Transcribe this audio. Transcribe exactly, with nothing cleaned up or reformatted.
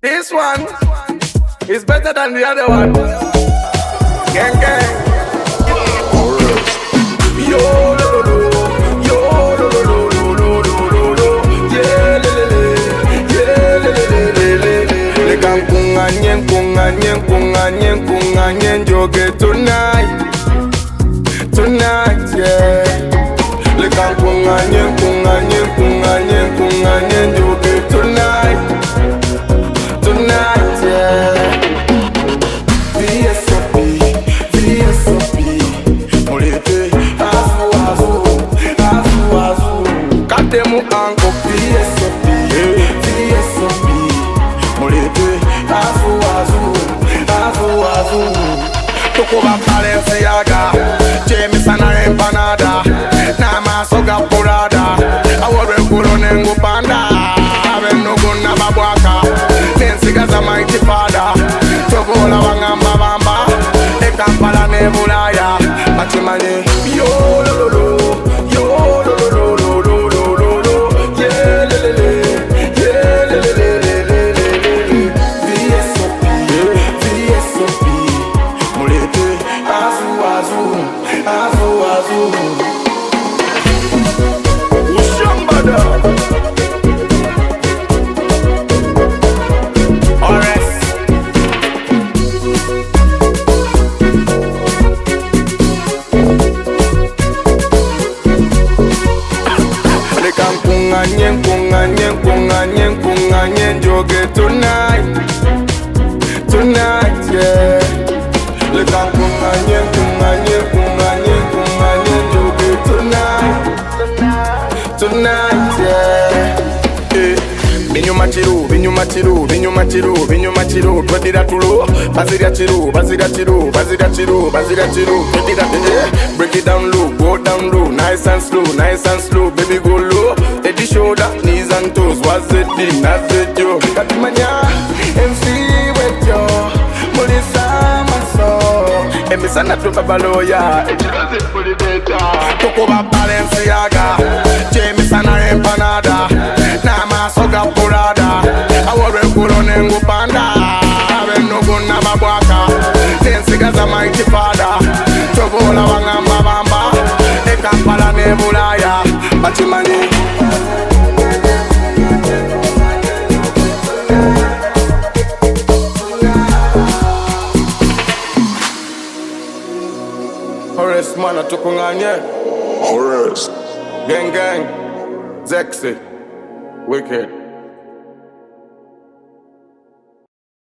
This one is better than the other one. Gang gang. Yo lo lo lo, yo lo lo lo lo lo lo lo, yeah le le le, yeah le le le le le. Le can kunganyen kunganyen kunganyen kunganyen joge tonight, tonight yeah. Le can kunganyen kunganyen kunganyen kunganyen joge tonight, tonight yeah. V S O P, V S O P, molete azu azu, azu azu. Katemu anko V S O P, V S O P, molete azu azu, azu azu. Tokoba Balenciaga, James sana empanada, nama soga porada. Awore kulonengo panda, aveno gonna babwaka. Nensiga za mighty father, togola wangamba bamba. Ekampala ne bulaya, batimane. Yo lo lo lo, yo lo lo lo lo lo lo lo lo. Yeah le le le, yeah le le le le le le. V S O P, V S O P, molete azu azu, azu azu. Ushambada. Kunganyen, kunganyen, kunganyen, kunganyen joge tonight, tonight, yeah. Le can kunganyen, kunganyen, kunganyen, kunganyen joge tonight, tonight, yeah. Eh. Binyu machiru, binyu machiru, binyu machiru, binyu machiru. Twadira tulu, bazira chiru, bazira chiru, bazira chiru, bazira chiru. Twadira eh. Break it down low, go down low, nice and slow, nice and slow, baby go low. Head, shoulder, knees and toes. Was it the not the Joe? Katimanya, M C with yo, Molisa maso. Emi sana tu babaloya. Ejilaze puli beta. Tokoba Balenciaga, James sana empanada. Nama soga porada. Awore kulonengo panda. Aveno gonna babwaka. Nensiga za mighty father. Togola wangamba bamba. Ekampala ne bulaya. Batimani. Horace man atukunganye. Horace. Gang gang. Zexy. Wicked.